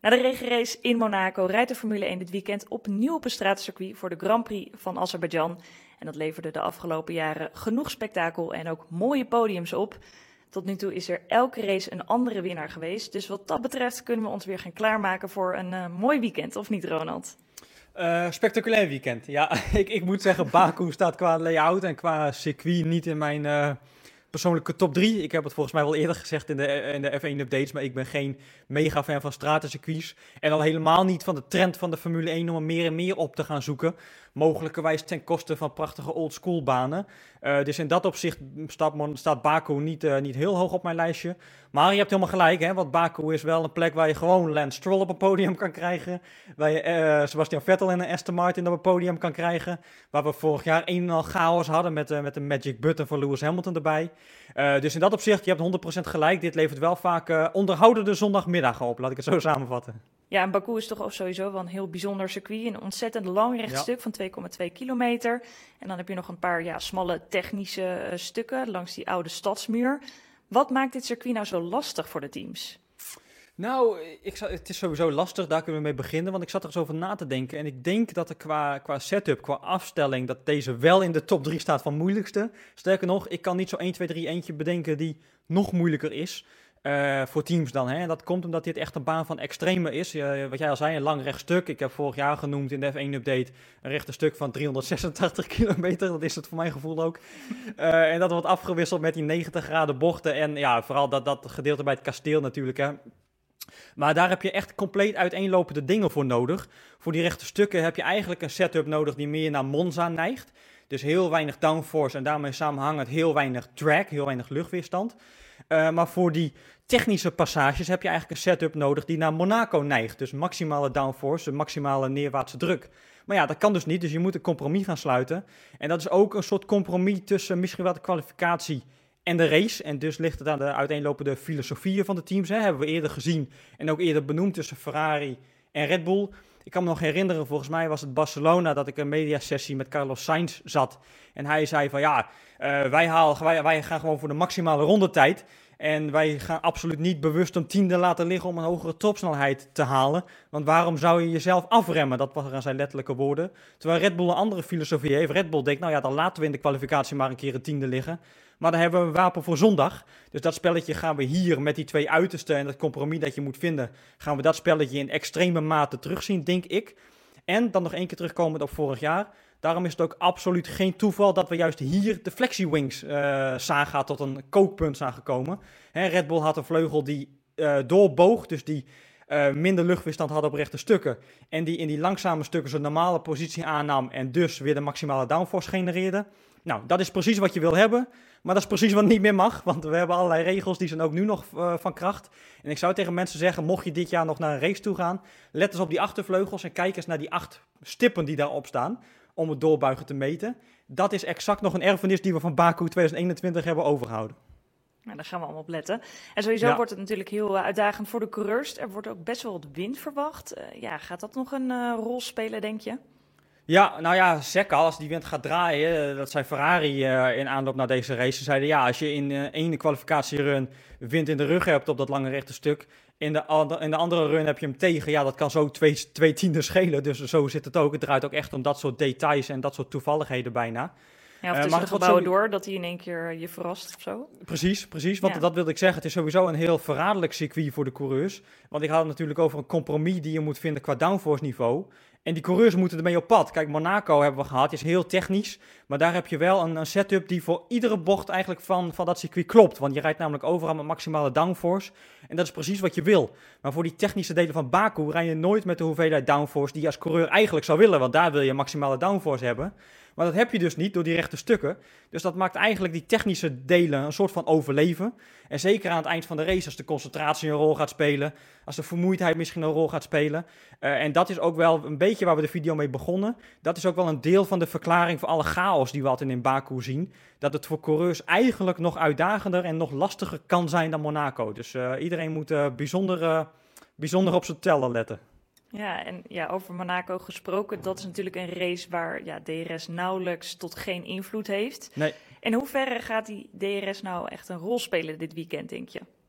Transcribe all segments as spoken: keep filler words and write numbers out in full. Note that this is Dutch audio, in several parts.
Na de regenrace in Monaco rijdt de Formule één dit weekend opnieuw op een straatcircuit voor de Grand Prix van Azerbeidzjan. En dat leverde de afgelopen jaren genoeg spektakel en ook mooie podiums op. Tot nu toe is er elke race een andere winnaar geweest. Dus wat dat betreft kunnen we ons weer gaan klaarmaken voor een uh, mooi weekend, of niet, Ronald? Uh, spectaculair weekend. Ja, ik, ik moet zeggen, Baku staat qua layout en qua circuit niet in mijn uh, persoonlijke top drie. Ik heb het volgens mij wel eerder gezegd in de, in de F één updates, maar ik ben geen mega fan van stratencircuits. En al helemaal niet van de trend van de Formule één om er meer en meer op te gaan zoeken. Mogelijkerwijs ten koste van prachtige oldschool banen. Uh, dus in dat opzicht staat, staat Baku niet, uh, niet heel hoog op mijn lijstje. Maar je hebt helemaal gelijk, hè, want Baku is wel een plek waar je gewoon Lance Stroll op een podium kan krijgen. Waar je uh, Sebastian Vettel en een Aston Martin op een podium kan krijgen. Waar we vorig jaar een en al chaos hadden met, uh, met de magic button van Lewis Hamilton erbij. Uh, dus in dat opzicht, je hebt honderd procent gelijk. Dit levert wel vaak uh, onderhoudende zondagmiddagen op, laat ik het zo samenvatten. Ja, en Baku is toch ook sowieso wel een heel bijzonder circuit. Een ontzettend lang rechtstuk ja. van twee komma twee kilometer. En dan heb je nog een paar ja, smalle technische uh, stukken langs die oude stadsmuur. Wat maakt dit circuit nou zo lastig voor de teams? Nou, ik, het is sowieso lastig, daar kunnen we mee beginnen, want ik zat er eens over na te denken. En ik denk dat er qua, qua setup, qua afstelling, dat deze wel in de top drie staat van moeilijkste. Sterker nog, ik kan niet zo één, twee, drie eentje bedenken die nog moeilijker is. Uh, voor teams dan. Hè. En dat komt omdat dit echt een baan van extreme is. Uh, wat jij al zei, een lang rechtstuk. Ik heb vorig jaar genoemd in de F één update een rechtstuk van driehonderdzesentachtig kilometer. Dat is het voor mijn gevoel ook. Uh, en dat wordt afgewisseld met die negentig graden bochten. En ja, vooral dat, dat gedeelte bij het kasteel natuurlijk. Hè. Maar daar heb je echt compleet uiteenlopende dingen voor nodig. Voor die rechte stukken heb je eigenlijk een setup nodig die meer naar Monza neigt. Dus heel weinig downforce en daarmee samenhangend heel weinig drag, heel weinig luchtweerstand. Uh, maar voor die technische passages heb je eigenlijk een setup nodig die naar Monaco neigt. Dus maximale downforce, maximale neerwaartse druk. Maar ja, dat kan dus niet, dus je moet een compromis gaan sluiten. En dat is ook een soort compromis tussen misschien wel de kwalificatie en de race. En dus ligt het aan de uiteenlopende filosofieën van de teams. Hè. Hebben we eerder gezien en ook eerder benoemd tussen Ferrari en Red Bull. Ik kan me nog herinneren, volgens mij was het Barcelona dat ik een mediasessie met Carlos Sainz zat. En hij zei van ja, uh, wij, halen, wij, wij gaan gewoon voor de maximale rondetijd. En wij gaan absoluut niet bewust een tiende laten liggen om een hogere topsnelheid te halen. Want waarom zou je jezelf afremmen? Dat waren zijn letterlijke woorden. Terwijl Red Bull een andere filosofie heeft. Red Bull denkt, nou ja, dan laten we in de kwalificatie maar een keer een tiende liggen. Maar dan hebben we een wapen voor zondag. Dus dat spelletje gaan we hier met die twee uitersten en dat compromis dat je moet vinden, gaan we dat spelletje in extreme mate terugzien, denk ik. En dan nog één keer terugkomend op vorig jaar. Daarom is het ook absoluut geen toeval dat we juist hier de Flexi-Wings uh, saga tot een kookpunt zijn gekomen. Hè, Red Bull had een vleugel die uh, doorboog, dus die uh, minder luchtweerstand had op rechte stukken. En die in die langzame stukken zijn normale positie aannam en dus weer de maximale downforce genereerde. Nou, dat is precies wat je wil hebben, maar dat is precies wat niet meer mag, want we hebben allerlei regels die zijn ook nu nog uh, van kracht. En ik zou tegen mensen zeggen, mocht je dit jaar nog naar een race toe gaan, let eens op die achtervleugels en kijk eens naar die acht stippen die daarop staan, om het doorbuigen te meten. Dat is exact nog een erfenis die we van Baku tweeduizend eenentwintig hebben overgehouden. Nou, daar gaan we allemaal op letten. En sowieso ja. wordt het natuurlijk heel uh, uitdagend voor de coureurs. Er wordt ook best wel wat wind verwacht. Uh, ja, gaat dat nog een uh, rol spelen, denk je? Ja, nou ja, zeker als die wind gaat draaien, dat zei Ferrari uh, in aanloop naar deze race. Ze zeiden ja, als je in uh, één kwalificatierun wind in de rug hebt op dat lange rechte stuk, in de, and- in de andere run heb je hem tegen, ja, dat kan zo twee, twee tienden schelen. Dus zo zit het ook. Het draait ook echt om dat soort details en dat soort toevalligheden bijna. Ja, of tussen uh, de gebouwen zo... door, dat hij in één keer je verrast of zo. Precies, precies. Want ja. dat wilde ik zeggen. Het is sowieso een heel verraderlijk circuit voor de coureurs. Want ik had het natuurlijk over een compromis die je moet vinden qua downforce niveau. En die coureurs moeten ermee op pad. Kijk, Monaco hebben we gehad, is heel technisch. Maar daar heb je wel een, een setup die voor iedere bocht eigenlijk van, van dat circuit klopt. Want je rijdt namelijk overal met maximale downforce. En dat is precies wat je wil. Maar voor die technische delen van Baku rij je nooit met de hoeveelheid downforce die je als coureur eigenlijk zou willen. Want daar wil je maximale downforce hebben. Maar dat heb je dus niet door die rechte stukken. Dus dat maakt eigenlijk die technische delen een soort van overleven. En zeker aan het eind van de race, als de concentratie een rol gaat spelen, als de vermoeidheid misschien een rol gaat spelen. Uh, en dat is ook wel een beetje waar we de video mee begonnen. Dat is ook wel een deel van de verklaring voor alle chaos die we altijd in Baku zien. Dat het voor coureurs eigenlijk nog uitdagender en nog lastiger kan zijn dan Monaco. Dus uh, iedereen moet uh, bijzonder, uh, bijzonder op zijn tellen letten. Ja, en ja, over Monaco gesproken, dat is natuurlijk een race waar ja, D R S nauwelijks tot geen invloed heeft. Nee. In hoeverre gaat die D R S nou echt een rol spelen dit weekend, denk je?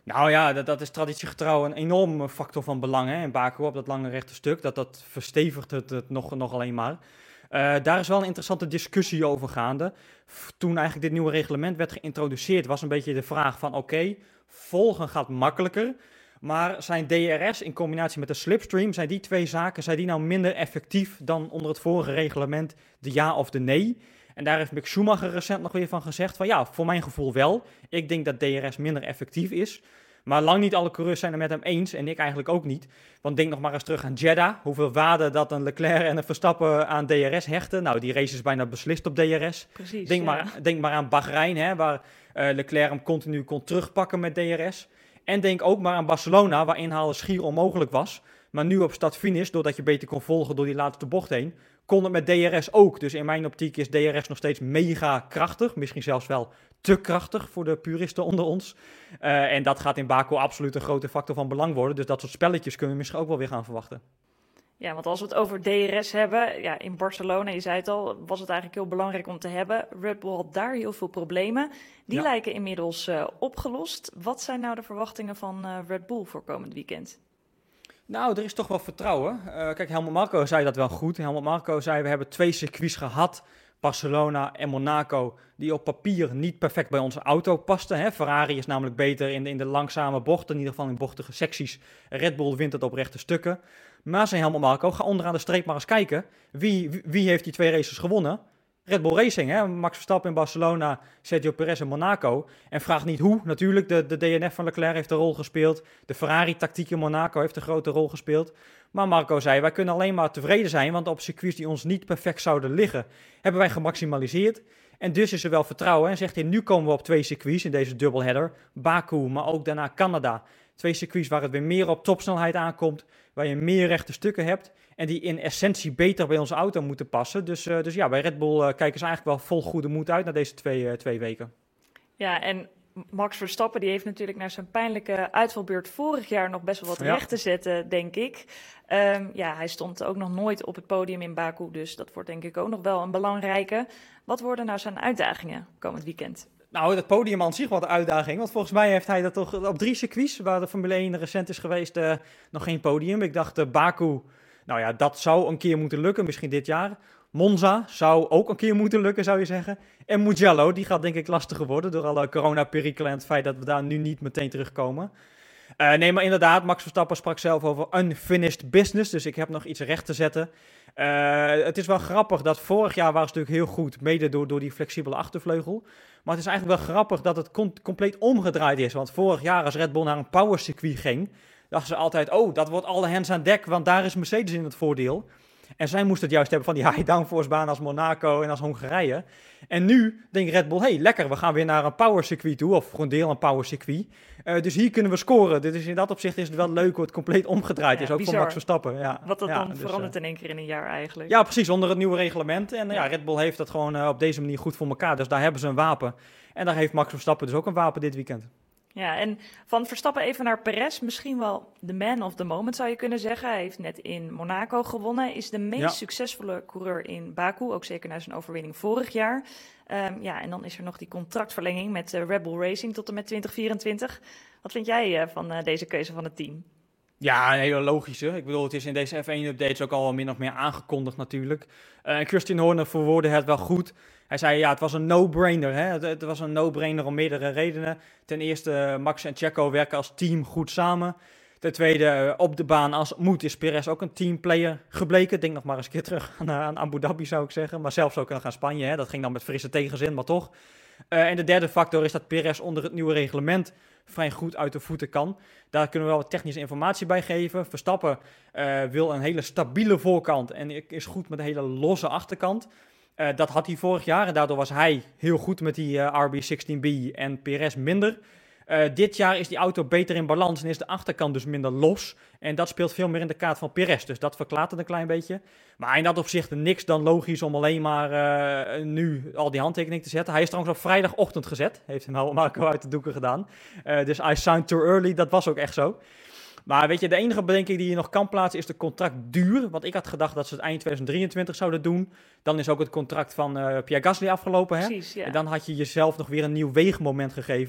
Nou ja, dat, dat is traditiegetrouw een enorme factor van belang hè, in Baku op dat lange rechte stuk. Dat, dat verstevigt het, het nog, nog alleen maar. Uh, daar is wel een interessante discussie over gaande. F- Toen eigenlijk dit nieuwe reglement werd geïntroduceerd, was een beetje de vraag van oké, okay, volgen gaat makkelijker. Maar zijn D R S in combinatie met de slipstream, zijn die twee zaken, zijn die nou minder effectief dan onder het vorige reglement de ja of de nee? En daar heeft Mick Schumacher recent nog weer van gezegd van ja, voor mijn gevoel wel. Ik denk dat D R S minder effectief is. Maar lang niet alle coureurs zijn het met hem eens en ik eigenlijk ook niet. Want denk nog maar eens terug aan Jeddah. Hoeveel waarde dat een Leclerc en een Verstappen aan D R S hechten. Nou, die race is bijna beslist op D R S. Precies, denk, ja. maar, denk maar aan Bahrein, hè, waar uh, Leclerc hem continu kon terugpakken met D R S. En denk ook maar aan Barcelona, waar inhalen schier onmogelijk was. Maar nu op start-finish, doordat je beter kon volgen door die laatste bocht heen, kon het met D R S ook. Dus in mijn optiek is D R S nog steeds mega krachtig. Misschien zelfs wel te krachtig voor de puristen onder ons. Uh, en dat gaat in Baku absoluut een grote factor van belang worden. Dus dat soort spelletjes kunnen we misschien ook wel weer gaan verwachten. Ja, want als we het over D R S hebben, ja, in Barcelona, je zei het al, was het eigenlijk heel belangrijk om te hebben. Red Bull had daar heel veel problemen. Die ja. lijken inmiddels uh, opgelost. Wat zijn nou de verwachtingen van uh, Red Bull voor komend weekend? Nou, er is toch wel vertrouwen. Uh, kijk, Helmut Marko zei dat wel goed. Helmut Marko zei, we hebben twee circuits gehad, Barcelona en Monaco, die op papier niet perfect bij onze auto pasten. Hè. Ferrari is namelijk beter in de, in de langzame bochten, in ieder geval in bochtige secties. Red Bull wint het op rechte stukken. Maar zei Helmut Marko, ga onderaan de streep maar eens kijken. Wie, wie, wie heeft die twee races gewonnen? Red Bull Racing, hè? Max Verstappen in Barcelona, Sergio Perez in Monaco. En vraag niet hoe, natuurlijk, de, de D N F van Leclerc heeft een rol gespeeld. De Ferrari-tactiek in Monaco heeft een grote rol gespeeld. Maar Marco zei, wij kunnen alleen maar tevreden zijn, want op circuits die ons niet perfect zouden liggen, hebben wij gemaximaliseerd. En dus is er wel vertrouwen. En zegt hij, nu komen we op twee circuits in deze dubbelheader. Baku, maar ook daarna Canada. Twee circuits waar het weer meer op topsnelheid aankomt, waar je meer rechte stukken hebt en die in essentie beter bij onze auto moeten passen. Dus, uh, dus ja, bij Red Bull uh, kijken ze eigenlijk wel vol goede moed uit naar deze twee, uh, twee weken. Ja, en Max Verstappen die heeft natuurlijk naar zijn pijnlijke uitvalbeurt vorig jaar nog best wel wat ja. recht te zetten, denk ik. Um, ja, hij stond ook nog nooit op het podium in Baku, dus dat wordt denk ik ook nog wel een belangrijke. Wat worden nou zijn uitdagingen komend weekend? Nou, dat podium aan zich wat een uitdaging. Want volgens mij heeft hij dat toch op drie circuits, waar de Formule één recent is geweest, uh, nog geen podium. Ik dacht, uh, Baku, nou ja, dat zou een keer moeten lukken, misschien dit jaar. Monza zou ook een keer moeten lukken, zou je zeggen. En Mugello, die gaat denk ik lastiger worden door alle corona-perikelen en het feit dat we daar nu niet meteen terugkomen. Uh, nee, maar inderdaad, Max Verstappen sprak zelf over unfinished business, dus ik heb nog iets recht te zetten. Uh, het is wel grappig dat vorig jaar was het natuurlijk heel goed, mede door, door die flexibele achtervleugel. Maar het is eigenlijk wel grappig dat het com- compleet omgedraaid is. Want vorig jaar als Red Bull naar een powercircuit ging, dachten ze altijd, oh, dat wordt alle hands aan dek, want daar is Mercedes in het voordeel. En zij moesten het juist hebben van die high downforce baan als Monaco en als Hongarije. En nu denkt Red Bull, hey, lekker, we gaan weer naar een powercircuit toe, of gewoon deel een powercircuit. Uh, dus hier kunnen we scoren. Dus in dat opzicht is het wel leuk hoe het compleet omgedraaid ja, is, ook bizar. Voor Max Verstappen. Ja. Wat dat ja, dan dus, verandert uh, in één keer in een jaar eigenlijk. Ja, precies, onder het nieuwe reglement. En uh, ja. ja, Red Bull heeft dat gewoon uh, op deze manier goed voor elkaar. Dus daar hebben ze een wapen. En daar heeft Max Verstappen dus ook een wapen dit weekend. Ja, en van Verstappen even naar Perez, misschien wel de man of the moment zou je kunnen zeggen. Hij heeft net in Monaco gewonnen, is de meest ja. succesvolle coureur in Baku, ook zeker na zijn overwinning vorig jaar. Um, ja, en dan is er nog die contractverlenging met uh, Red Bull Racing tot en met twintig vierentwintig. Wat vind jij uh, van uh, deze keuze van het team? Ja, een hele logische. Ik bedoel, het is in deze F één-updates ook al min of meer aangekondigd natuurlijk. Uh, Christian Horner verwoordde het wel goed. Hij zei, ja, het was een no-brainer. Hè? Het, het was een no-brainer om meerdere redenen. Ten eerste, Max en Checo werken als team goed samen. Ten tweede, op de baan als het moet is Perez ook een teamplayer gebleken. Denk nog maar eens een keer terug aan, aan Abu Dhabi, zou ik zeggen. Maar zelfs ook nog aan Spanje. Hè? Dat ging dan met frisse tegenzin, maar toch. Uh, en de derde factor is dat Perez onder het nieuwe reglement vrij goed uit de voeten kan. Daar kunnen we wel wat technische informatie bij geven. Verstappen uh, wil een hele stabiele voorkant en is goed met een hele losse achterkant. Uh, dat had hij vorig jaar en daardoor was hij heel goed met die uh, R B zestien B en Perez minder. Uh, dit jaar is die auto beter in balans en is de achterkant dus minder los. En dat speelt veel meer in de kaart van Perez, dus dat verklaart het een klein beetje. Maar in dat opzicht niks dan logisch om alleen maar uh, nu al die handtekening te zetten. Hij is trouwens op vrijdagochtend gezet, heeft hem Marco uit de doeken gedaan. Uh, dus I signed too early, dat was ook echt zo. Maar weet je, de enige bedenking die je nog kan plaatsen is de contractduur. Want ik had gedacht dat ze het eind twintig drieëntwintig zouden doen. Dan is ook het contract van uh, Pierre Gasly afgelopen. Hè? Precies, ja. En dan had je jezelf nog weer een nieuw weegmoment gegeven.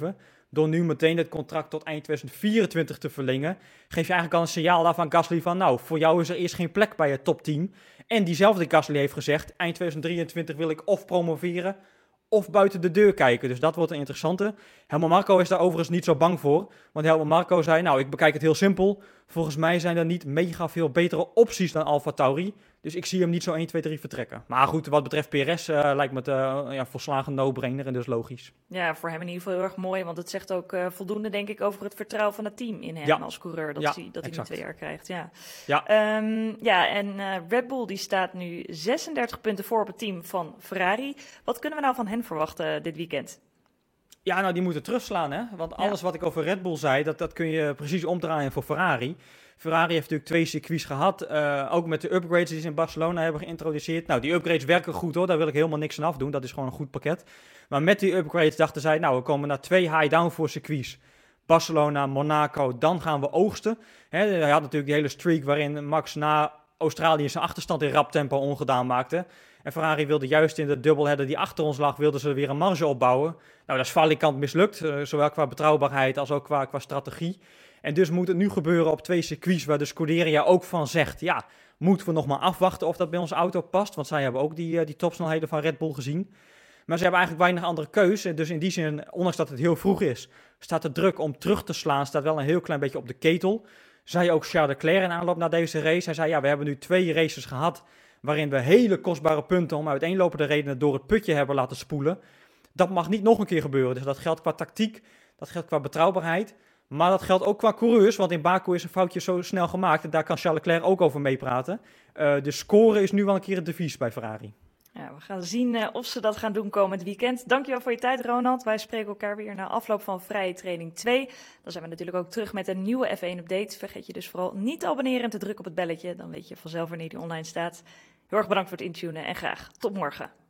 Door nu meteen het contract tot eind twintig vierentwintig te verlengen, geef je eigenlijk al een signaal af aan Gasly van, nou, voor jou is er eerst geen plek bij het topteam. En diezelfde Gasly heeft gezegd, eind twintig drieëntwintig wil ik of promoveren of buiten de deur kijken. Dus dat wordt een interessante. Helmut Marko is daar overigens niet zo bang voor. Want Helmut Marko zei, nou, ik bekijk het heel simpel. Volgens mij zijn er niet mega veel betere opties dan AlphaTauri. Dus ik zie hem niet zo één, twee, drie vertrekken. Maar goed, wat betreft P R S uh, lijkt me het uh, ja, volslagen no-brainer en dus logisch. Ja, voor hem in ieder geval heel erg mooi. Want het zegt ook uh, voldoende, denk ik, over het vertrouwen van het team in hem ja. als coureur. Dat, ja, hij, dat hij nu twee jaar krijgt. Ja, ja. Um, ja en uh, Red Bull die staat nu zesendertig punten voor op het team van Ferrari. Wat kunnen we nou van hen verwachten dit weekend? Ja, nou, die moeten terugslaan, hè. Want alles ja. wat ik over Red Bull zei, dat, dat kun je precies omdraaien voor Ferrari. Ferrari heeft natuurlijk twee circuits gehad, uh, ook met de upgrades die ze in Barcelona hebben geïntroduceerd. Nou, die upgrades werken goed hoor, daar wil ik helemaal niks aan afdoen, dat is gewoon een goed pakket. Maar met die upgrades dachten zij, nou, we komen naar twee high-downforce circuits. Barcelona, Monaco, dan gaan we oogsten. He, hij had natuurlijk die hele streak waarin Max na Australië zijn achterstand in rap tempo ongedaan maakte. En Ferrari wilde juist in de doubleheader die achter ons lag, wilden ze weer een marge opbouwen. Nou, dat is valikant mislukt, uh, zowel qua betrouwbaarheid als ook qua, qua strategie. En dus moet het nu gebeuren op twee circuits waar de Scuderia ook van zegt, ja, moeten we nog maar afwachten of dat bij onze auto past. Want zij hebben ook die, uh, die topsnelheden van Red Bull gezien. Maar ze hebben eigenlijk weinig andere keuze. Dus in die zin, ondanks dat het heel vroeg is, staat de druk om terug te slaan, staat wel een heel klein beetje op de ketel. Zei ook Charles Leclerc in aanloop naar deze race. Hij zei, ja, we hebben nu twee races gehad waarin we hele kostbare punten om uiteenlopende redenen door het putje hebben laten spoelen. Dat mag niet nog een keer gebeuren. Dus dat geldt qua tactiek, dat geldt qua betrouwbaarheid. Maar dat geldt ook qua coureurs, want in Baku is een foutje zo snel gemaakt. En daar kan Charles Leclerc ook over meepraten. Uh, de score is nu wel een keer het devies bij Ferrari. Ja, we gaan zien uh, of ze dat gaan doen komend weekend. Dankjewel voor je tijd, Ronald. Wij spreken elkaar weer na afloop van Vrije Training twee. Dan zijn we natuurlijk ook terug met een nieuwe F één update. Vergeet je dus vooral niet te abonneren en te drukken op het belletje. Dan weet je vanzelf wanneer die online staat. Heel erg bedankt voor het intunen en graag tot morgen.